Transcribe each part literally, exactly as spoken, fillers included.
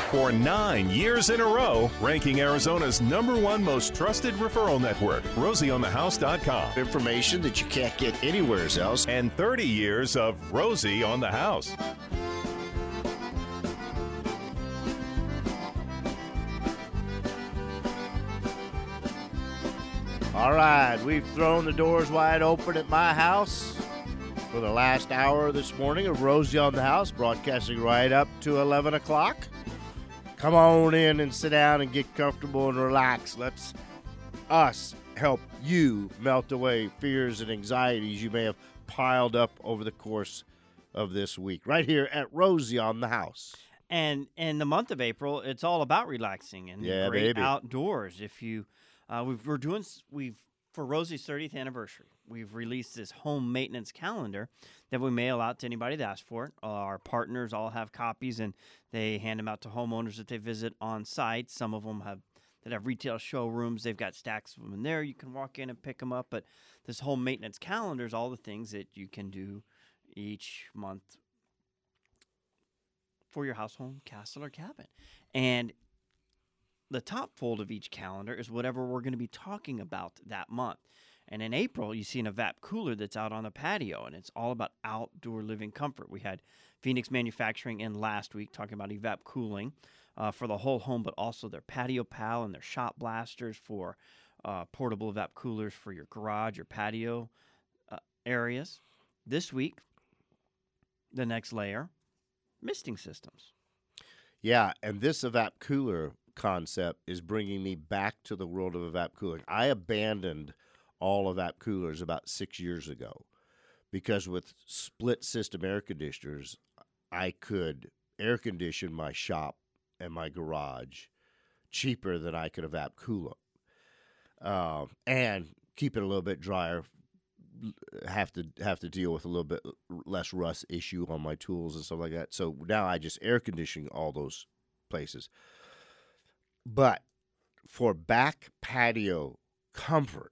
for nine years in a row, ranking Arizona's number one most trusted referral network, Rosie On The House dot com. Information that you can't get anywhere else. And thirty years of Rosie on the House. All right, we've thrown the doors wide open at my house for the last hour this morning of Rosie on the House, broadcasting right up to eleven o'clock. Come on in and sit down and get comfortable and relax. Let's us help you melt away fears and anxieties you may have piled up over the course of this week, right here at Rosie on the House. And in the month of April, it's all about relaxing and yeah, great baby. outdoors. If you, uh, we've, we're doing, we've for Rosie's thirtieth anniversary, we've released this home maintenance calendar that we mail out to anybody that asks for it. Our partners all have copies, and they hand them out to homeowners that they visit on site. Some of them have that have retail showrooms. They've got stacks of them in there. You can walk in and pick them up. But this home maintenance calendar is all the things that you can do each month for your house, home, castle, or cabin. And the top fold of each calendar is whatever we're going to be talking about that month. And in April, you see an Evap cooler that's out on the patio, and it's all about outdoor living comfort. We had Phoenix Manufacturing in last week talking about Evap cooling uh, for the whole home, but also their Patio Pal and their shot blasters for uh, portable Evap coolers for your garage or patio uh, areas. This week, the next layer, misting systems. Yeah, and this Evap cooler concept is bringing me back to the world of Evap cooling. I abandoned all Evap coolers about six years ago because with split system air conditioners, I could air condition my shop and my garage cheaper than I could Evap cool them, uh, and keep it a little bit drier. Have to have to deal with a little bit less rust issue on my tools and stuff like that. So now I just air condition all those places. But for back patio comfort,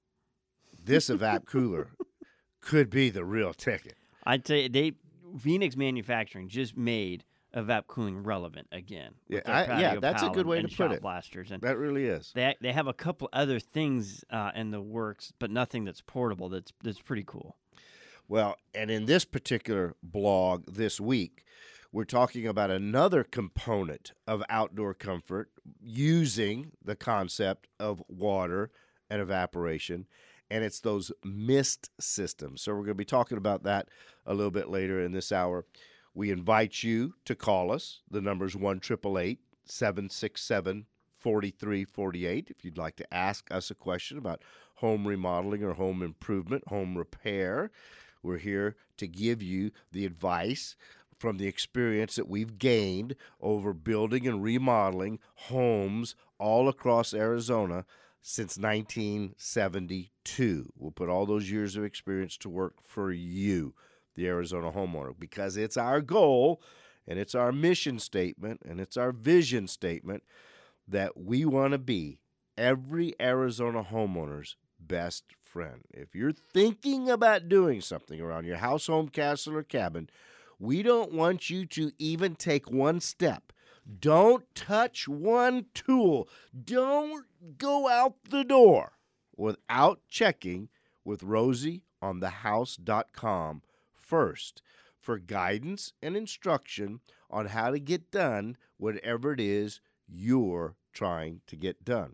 this Evap cooler could be the real ticket. I'd say they Phoenix Manufacturing just made Evap cooling relevant again. Yeah, I, yeah, that's a good way to put it. Blasters. And that really is. They they have a couple other things uh, in the works, but nothing that's portable. That's that's pretty cool. Well, and in this particular blog this week, we're talking about another component of outdoor comfort using the concept of water and evaporation, and it's those mist systems. So we're going to be talking about that a little bit later in this hour. We invite you to call us. The number's one eight eight eight, seven six seven, four three four eight if you'd like to ask us a question about home remodeling or home improvement, home repair. We're here to give you the advice from the experience that we've gained over building and remodeling homes all across Arizona since nineteen seventy-two. We'll put all those years of experience to work for you, the Arizona homeowner, because it's our goal and it's our mission statement and it's our vision statement that we want to be every Arizona homeowner's best friend. If you're thinking about doing something around your house, home, castle, or cabin, we don't want you to even take one step. Don't touch one tool. Don't go out the door without checking with Rosie On The House dot com first for guidance and instruction on how to get done whatever it is you're trying to get done.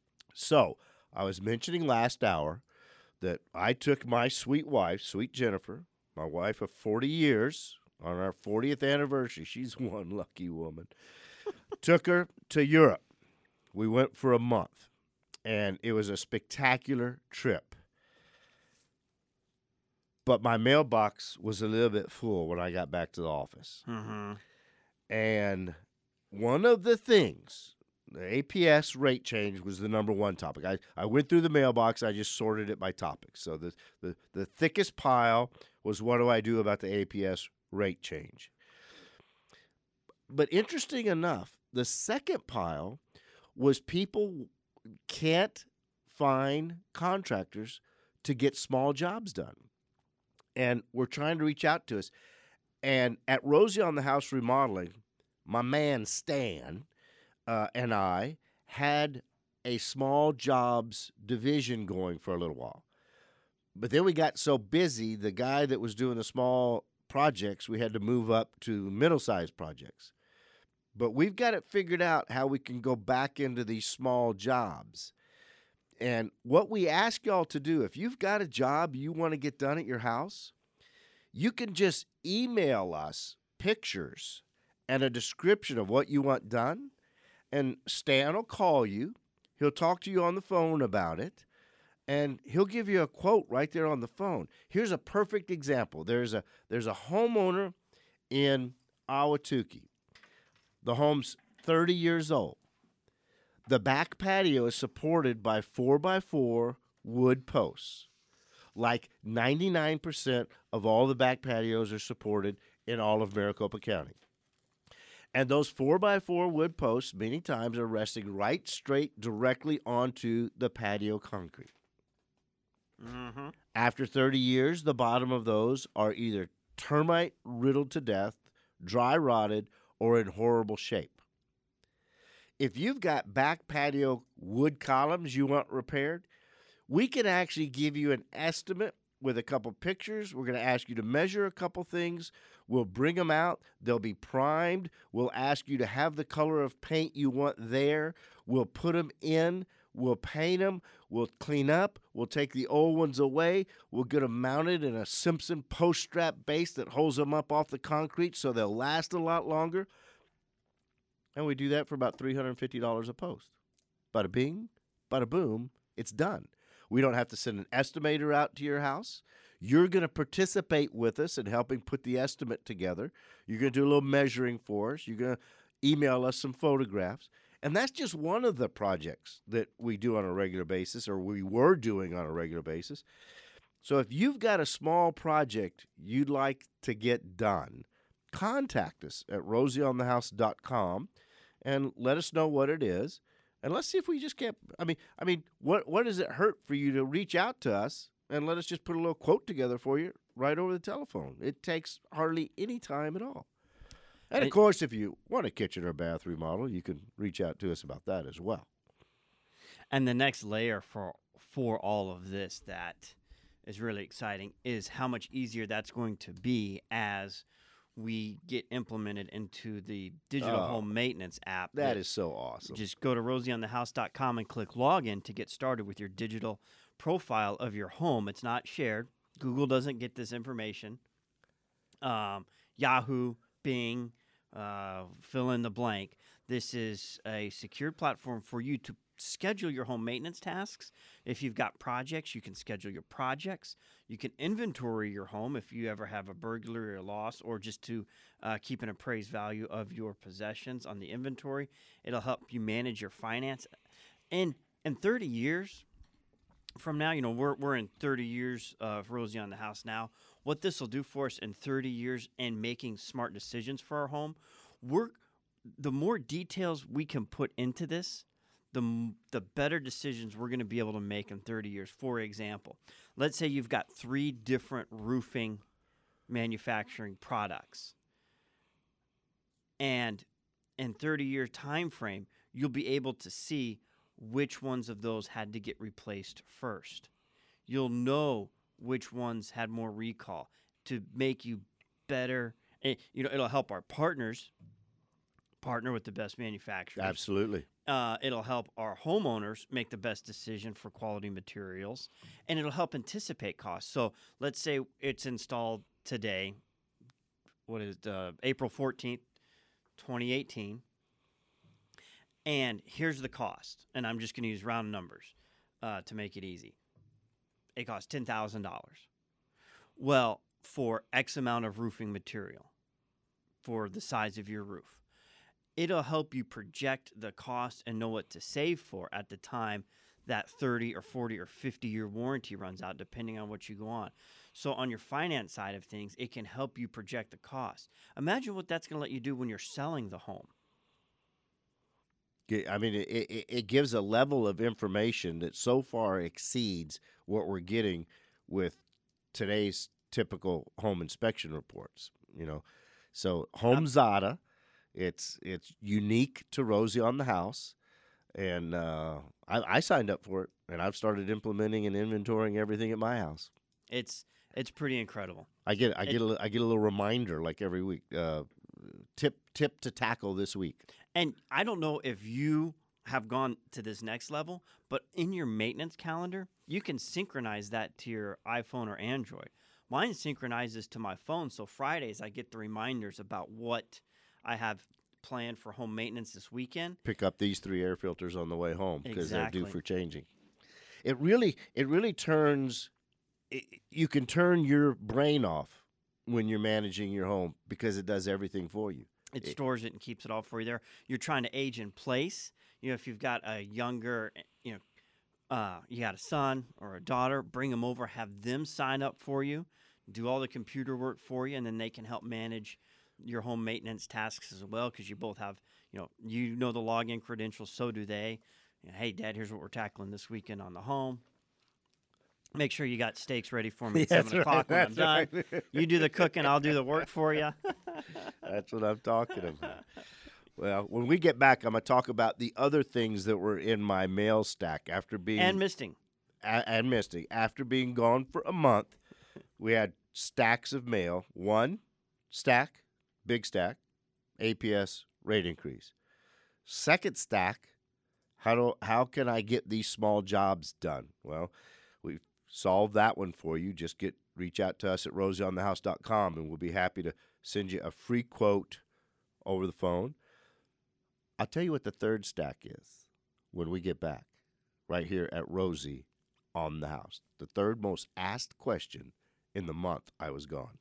So, I was mentioning last hour that I took my sweet wife, sweet Jennifer, my wife of forty years, on our fortieth anniversary. She's one lucky woman. Took her to Europe. We went for a month, and it was a spectacular trip. But my mailbox was a little bit full when I got back to the office. Mm-hmm. And one of the things, the A P S rate change was the number one topic. I, I went through the mailbox. I just sorted it by topic. So the, the, the thickest pile was, what do I do about the A P S rate change? But interesting enough, the second pile was people can't find contractors to get small jobs done. And we're trying to reach out to us. And at Rosie On The House Remodeling, my man Stan, uh, and I had a small jobs division going for a little while. But then we got so busy, the guy that was doing the small projects, we had to move up to middle-sized projects. But we've got it figured out how we can go back into these small jobs. And what we ask y'all to do, if you've got a job you want to get done at your house, you can just email us pictures and a description of what you want done, and Stan will call you. He'll talk to you on the phone about it, and he'll give you a quote right there on the phone. Here's a perfect example. There's a there's a homeowner in Ahwatukee. The home's thirty years old. The back patio is supported by four by four wood posts. Like ninety-nine percent of all the back patios are supported in all of Maricopa County. And those four by four wood posts many times are resting right straight directly onto the patio concrete. Mm-hmm. After thirty years, the bottom of those are either termite riddled to death, dry rotted, or in horrible shape. If you've got back patio wood columns you want repaired, we can actually give you an estimate with a couple pictures. We're going to ask you to measure a couple things. We'll bring them out. They'll be primed. We'll ask you to have the color of paint you want there. We'll put them in. We'll paint them. We'll clean up. We'll take the old ones away. We'll get them mounted in a Simpson post strap base that holds them up off the concrete so they'll last a lot longer. And we do that for about three hundred fifty dollars a post. Bada bing, bada boom, it's done. We don't have to send an estimator out to your house. You're going to participate with us in helping put the estimate together. You're going to do a little measuring for us. You're going to email us some photographs. And that's just one of the projects that we do on a regular basis, or we were doing on a regular basis. So if you've got a small project you'd like to get done, contact us at rosie on the house dot com and let us know what it is. And let's see if we just can't, I mean, I mean, what what does it hurt for you to reach out to us and let us just put a little quote together for you right over the telephone? It takes hardly any time at all. And, of course, if you want a kitchen or bath remodel, you can reach out to us about that as well. And the next layer for for all of this that is really exciting is how much easier that's going to be as we get implemented into the digital Oh, home maintenance app. That is so awesome. Just go to rosie on the house dot com and click login to get started with your digital profile of your home. It's not shared. Google doesn't get this information. Um, Yahoo, Bing, uh, fill in the blank. This is a secure platform for you to schedule your home maintenance tasks. If you've got projects, you can schedule your projects. You can inventory your home if you ever have a burglary or loss, or just to uh, keep an appraised value of your possessions on the inventory. It'll help you manage your finance. And in thirty years from now, you know, we're we're in thirty years of Rosie on the House now. What this will do for us in thirty years and making smart decisions for our home, we're the more details we can put into this, the the better decisions we're going to be able to make in thirty years. For example, let's say you've got three different roofing manufacturing products, and in thirty year time frame, you'll be able to see which ones of those had to get replaced first. You'll know which ones had more recall to make you better. And, you know, it'll help our partners partner with the best manufacturers. Absolutely. Uh, it'll help our homeowners make the best decision for quality materials, and it'll help anticipate costs. So let's say it's installed today, what is it, uh, April fourteenth, twenty eighteen, and here's the cost, and I'm just going to use round numbers uh, to make it easy. It costs ten thousand dollars. Well, for X amount of roofing material, for the size of your roof, it'll help you project the cost and know what to save for at the time that thirty or forty or fifty year warranty runs out, depending on what you go on. So on your finance side of things, it can help you project the cost. Imagine what that's going to let you do when you're selling the home. I mean, it, it, it gives a level of information that so far exceeds what we're getting with today's typical home inspection reports. You know, so HomeZada It's it's unique to Rosie on the House, and uh, I, I signed up for it, and I've started implementing and inventorying everything at my house. It's it's pretty incredible. I get I It- get a, li- I get a little reminder like every week. Uh, tip tip to tackle this week. And I don't know if you have gone to this next level, but in your maintenance calendar, you can synchronize that to your iPhone or Android. Mine synchronizes to my phone, so Fridays I get the reminders about what I have planned for home maintenance this weekend. Pick up these three air filters on the way home because they're due Exactly. for changing. It really it really turns. It, you can turn your brain off when you're managing your home because it does everything for you. It It- stores it and keeps it all for you there. You're trying to age in place. You know, if you've got a younger, you know, uh, you got a son or a daughter, bring them over, have them sign up for you, do all the computer work for you, and then they can help manage your home maintenance tasks as well because you both have, you know, you know the login credentials, so do they. You know, hey, Dad, here's what we're tackling this weekend on the home. Make sure you got steaks ready for me at That's seven o'clock when I'm done. right, that's right. You do the cooking, I'll do the work for you. That's what I'm talking about. Well, when we get back, I'm going to talk about the other things that were in my mail stack after being And misting. a- and Misty. After being gone for a month, we had stacks of mail. One stack, big stack, A P S rate increase. Second stack, how do how can I get these small jobs done? Well, we've solved that one for you. Just get reach out to us at rosie on the house dot com, and we'll be happy to send you a free quote over the phone. I'll tell you what the third stack is when we get back, right here at Rosie on the House. The third most asked question in the month I was gone.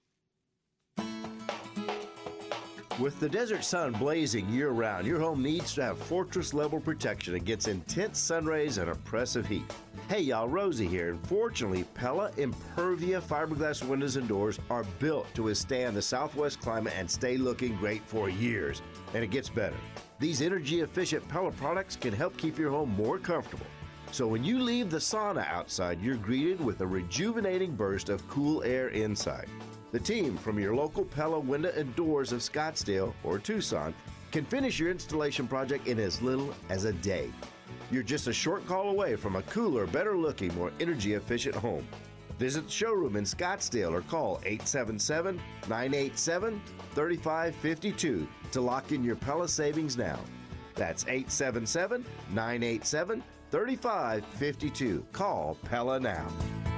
With the desert sun blazing year-round, your home needs to have fortress-level protection against intense sun rays and oppressive heat. Hey y'all, Rosie here. Fortunately, Pella Impervia fiberglass windows and doors are built to withstand the Southwest climate and stay looking great for years. And it gets better. These energy-efficient Pella products can help keep your home more comfortable. So when you leave the sauna outside, you're greeted with a rejuvenating burst of cool air inside. The team from your local Pella Window and Doors of Scottsdale or Tucson can finish your installation project in as little as a day. You're just a short call away from a cooler, better-looking, more energy-efficient home. Visit the showroom in Scottsdale or call eight seven seven, nine eight seven, three five five two to lock in your Pella savings now. That's eight seven seven, nine eight seven, three five five two. Call Pella now.